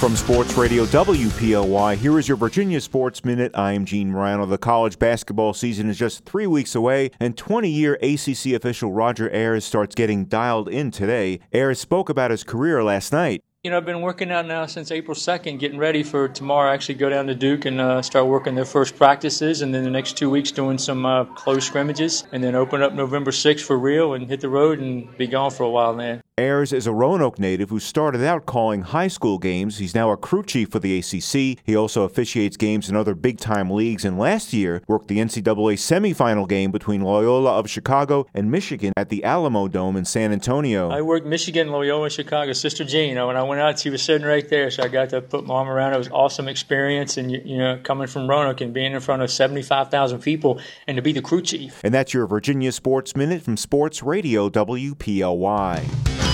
From Sports Radio WPLY, here is your Virginia Sports Minute. I am Gene Morano. The college basketball season is just 3 weeks away, and 20-year ACC official Roger Ayers starts getting dialed in today. Ayers spoke about his career last night. I've been working out now since April 2nd, getting ready for tomorrow. I actually go down to Duke and start working their first practices, and then the next 2 weeks doing some close scrimmages, and then open up November 6th for real and hit the road and be gone for a while, man. Ayers is a Roanoke native who started out calling high school games. He's now a crew chief for the ACC. He also officiates games in other big-time leagues, and last year worked the NCAA semifinal game between Loyola of Chicago and Michigan at the Alamo Dome in San Antonio. I worked Michigan, Loyola, Chicago. Sister Jean, when I went out, she was sitting right there, so I got to put my arm around her. It was an awesome experience, and coming from Roanoke and being in front of 75,000 people and to be the crew chief. And that's your Virginia Sports Minute from Sports Radio WPLY.